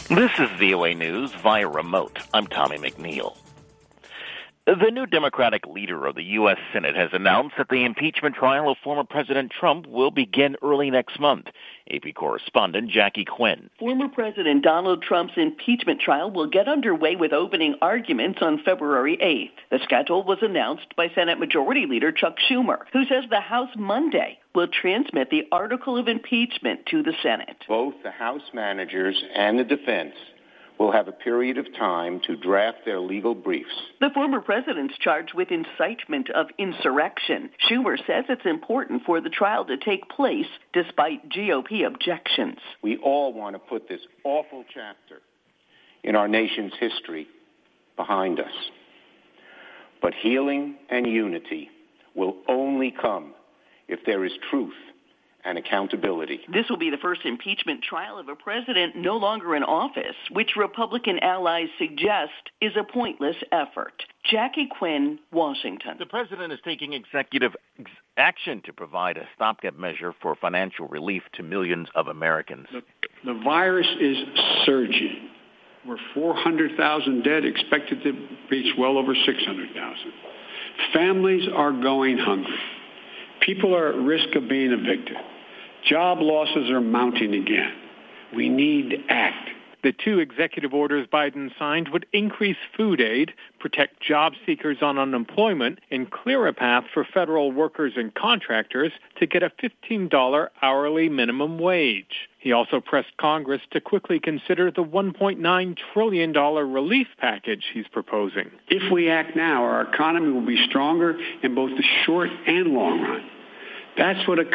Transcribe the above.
This is VOA News via remote. I'm Tommy McNeil. The new Democratic leader of the U.S. Senate has announced that the impeachment trial of former President Trump will begin early next month. AP correspondent Jackie Quinn. Former President Donald Trump's impeachment trial will get underway with opening arguments on February 8th. The schedule was announced by Senate Majority Leader Chuck Schumer, who says the House Monday will transmit the article of impeachment to the Senate. Both the House managers and the defense will have a period of time to draft their legal briefs. The former president's charged with incitement of insurrection. Schumer says it's important for the trial to take place despite GOP objections. We all want to put this awful chapter in our nation's history behind us. But healing and unity will only come if there is truth and accountability. This will be the first impeachment trial of a president no longer in office, which Republican allies suggest is a pointless effort. Jackie Quinn, Washington. The president is taking executive action to provide a stopgap measure for financial relief to millions of Americans. The virus is surging. We're 400,000 dead, expected to reach well over 600,000. Families are going hungry. People are at risk of being evicted. Job losses are mounting again. We need to act. The two executive orders Biden signed would increase food aid, protect job seekers on unemployment, and clear a path for federal workers and contractors to get a $15 hourly minimum wage. He also pressed Congress to quickly consider the $1.9 trillion relief package he's proposing. If we act now, our economy will be stronger in both the short and long run. That's what a